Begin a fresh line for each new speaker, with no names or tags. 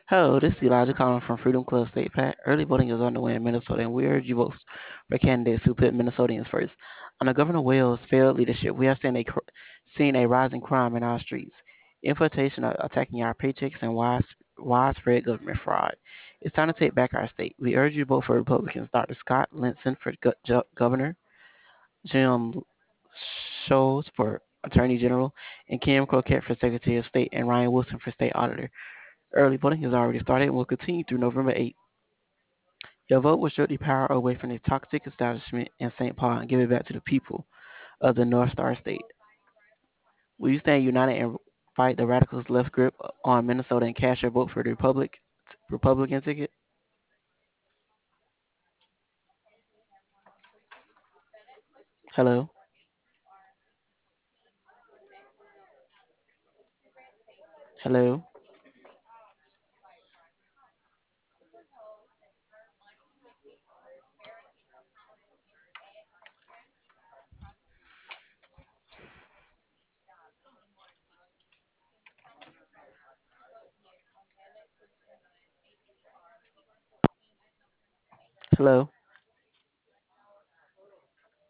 Hello, this is Elijah calling from Freedom Club State Pack. Early voting is underway in Minnesota, and we urge you vote for candidates who put Minnesotans first. Under Governor Wales' failed leadership, we have seen a rise in crime in our streets, infiltration attacking our paychecks, and widespread government fraud. It's time to take back our state. We urge you to vote for Republicans Dr. Scott Linson for governor, Jim Scholes for Attorney General, and Kim Crockett for Secretary of State, and Ryan Wilson for State Auditor. Early voting has already started and will continue through November 8th. Your vote will strip the power away from the toxic establishment in St. Paul and give it back to the people of the North Star State. Will you stand united and fight the radicals' left grip on Minnesota and cast your vote for the Republican ticket? Hello? Hello? Hello?